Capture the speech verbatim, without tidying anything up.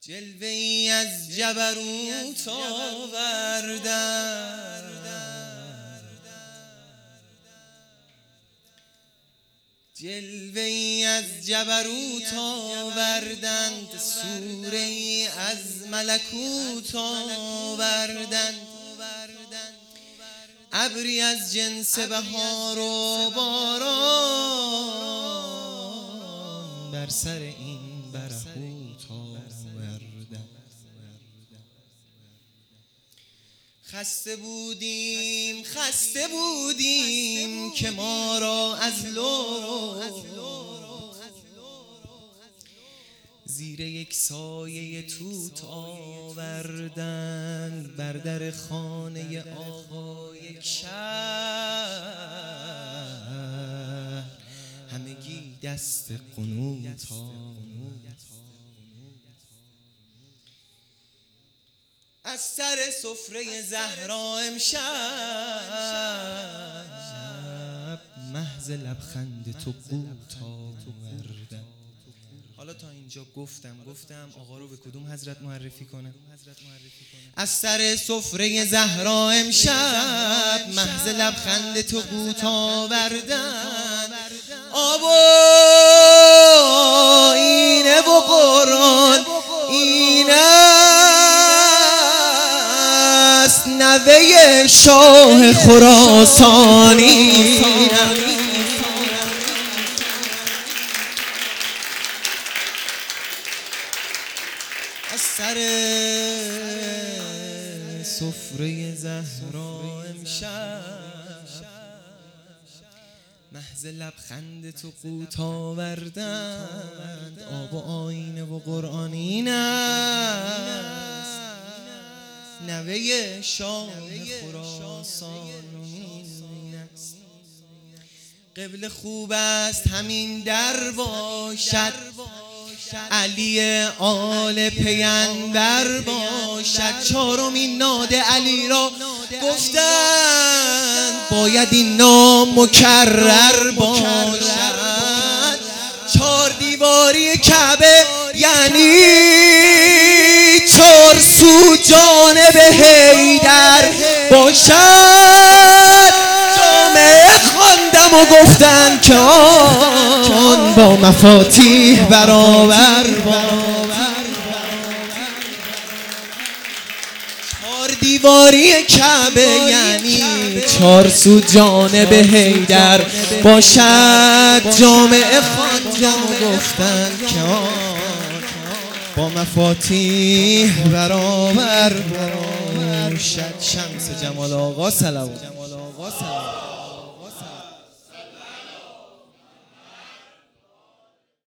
جلوه ای از جبروت آوردند، جلوه ای از جبروت آوردند، سوره ای از ملکوت آوردند، ابری از جنس بهار و باران بر سر این برهوت آوردند. خسته بودیم خسته بودیم که ما را از لطف زیر یک سایه توت آوردند، بر در خانه آقا یک شهر همگی دست قنوت آوردند. از سر سفره زهرا امشب محض لبخند تو قوت آوردم. حالا تا اینجا گفتم گفتم آقا رو به کدوم حضرت معرفی کنم؟ از سر سفره زهرا امشب محض لبخند تو قوت آوردن، آب و آینه و قرآن اینه نوه شاه خراسانی. از سر سفره زهرا امشب محض لبخند تو قوت آوردند، آب و آینه و قرآن این است نوه شاه خراسانی است. قبل خوب است همین در باشد، علی آل پیغمبر باشد، چهارمین ناد علی را گفتند باید این نام مکرر باشد. چهار دیواری کعبه یعنی چهار سو جانب حیدر باشد. جامعه خواندم و گفتند که آن با مفاتیح برابر باشد. چهار دیواری کعبه یعنی چهار سو جانب حیدر باشد. جامعه خواندم و گفتند که آن با مفاتیح برابر باشد. شمس جمال آقا صلوات.